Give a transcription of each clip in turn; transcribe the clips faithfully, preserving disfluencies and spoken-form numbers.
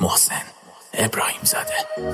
محسن ابراهیم زاده.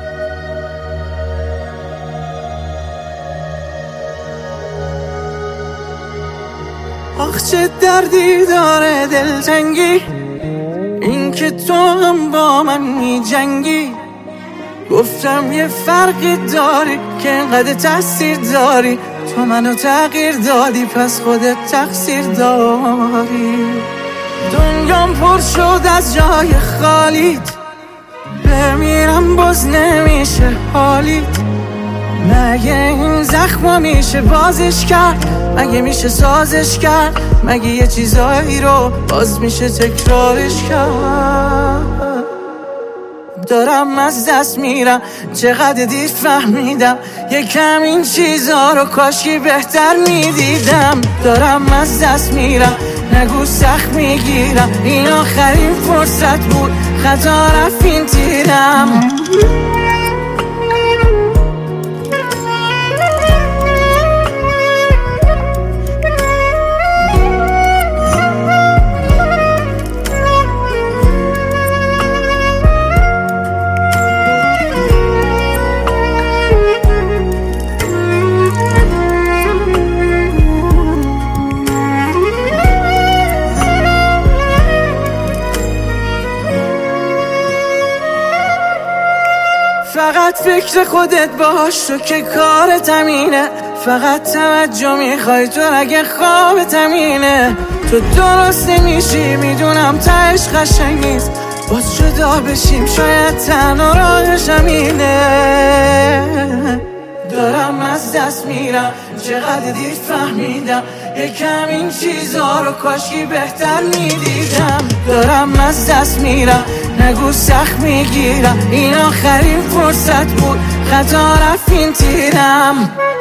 آخ چه دردی داره دلتنگی، این که تو هم با من می جنگی. گفتم یه فرقی داری که اینقدر تاثیر داری، تو منو تغییر دادی پس خودت تقصیر داری. دنیام پر شد از جای خالیت، بمیرم باز نمیشه حالیت. مگه این زخم میشه بازش کرد؟ مگه میشه سازش کرد؟ مگه یه چیزایی رو باز میشه تکرارش کرد؟ دارم از دست میرم، چقدر دیر فهمیدم یکم این چیزا رو کاشکی بهتر میدیدم. دارم از دست میرم، نگو سخت میگیرم، این آخرین فرصت بود، خطا رفت این تیرم. فقط فکر خودت باش، تو که کارت همینه. فقط توجه میخوای تو اگه خوابت همینه. تو درست نمیشی میدونم تهش قشنگ نیست، باز جدا بشیم شاید تنها راهش همینه. دارم از دست میرم، چقدر دیر فهمیدم یکم این چیزا رو کاشکی بهتر میدیدم. دارم از دست میرم، نگو سخت میگیرم، این آخرین فرصت بود، خطا رفت این تیرم.